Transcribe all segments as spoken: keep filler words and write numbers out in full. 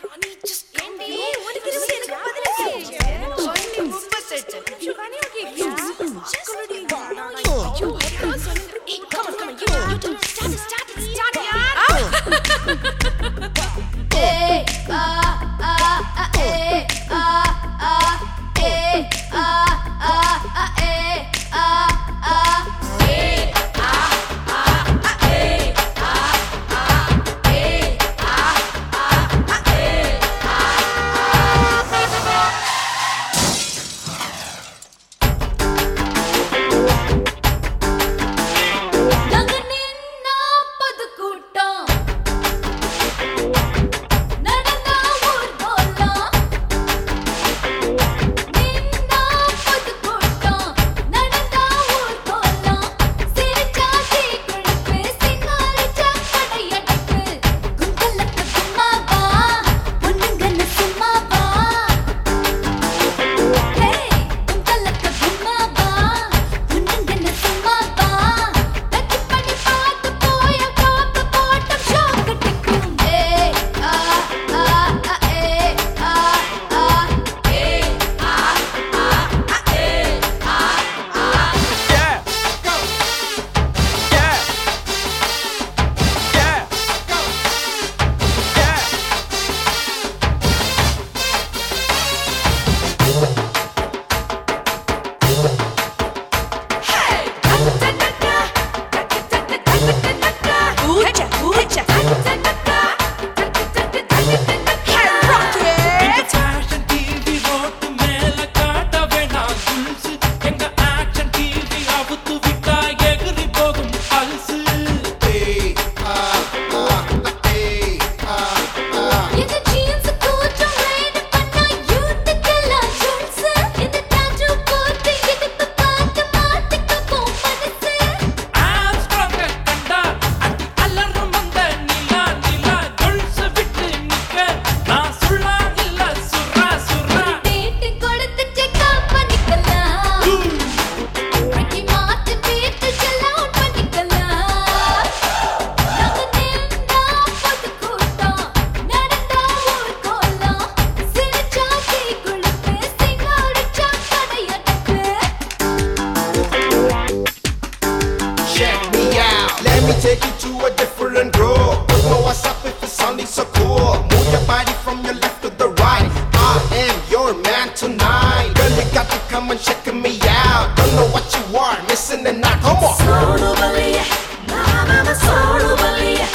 Take you to a different group. Don't know what's up if it's sounding so cool. Move your body from your left to the right. I am your man tonight. Girl, you got to come and check me out. Don't know what you are, missing the night. Come on. Solo balia, mama, solo balia,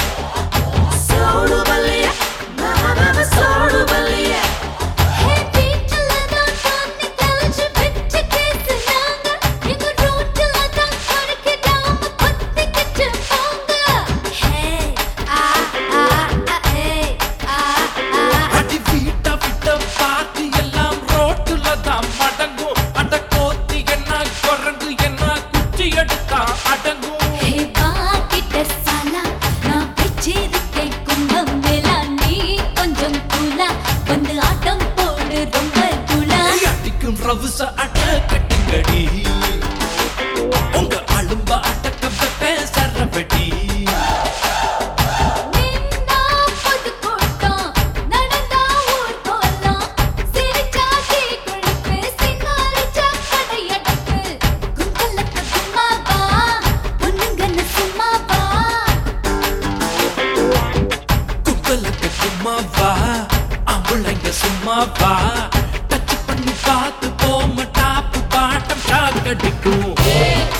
solo balia, mama, solo balia. Hey, people, I don't want to tell you, but you can't say no. You go road till I don't want to get down, but they get to hunger. Hey, ah, ah, ah, hey, ah, ah. அடி வீட்ட விட்ட பாத்து எல்லாம் ரோட்டுல தான் மடங்கும். அட கோத்தி என்ன குரங்கு என்ன குச்சி எடுத்தா அடங்கும். Hey, பாக்கிட்ட சாலா, நான் பிச்சிருக்கேன் கும்பம் மேலா. நீ கொஞ்சம் கூலா, வந்து ஆட்டம் போடு ரொம்ப கூலா. அடிக்கும் ரவுச அட கட்டுங்கடி. உங்க அலும்ப அடக்க வைப்பேன் சரவடி. நின்னா பொது கூட்டம், நடந்தா ஊர் கோலம். சிரிச்சா தீ குளிப்பு, சிங்காரிச்சா கடையடைப்பு. கும்பலுக்கு கும்மாவா, பொண்ணுங்கன்னு சும்மாவா. கும்பலுக்கு சும்மாவா, ஆம்பளைங்க சும்மாவா. டச் பண்ணி பார்த்து போம டாப்பு பாட்டம் ஷாக் அடிக்கும்.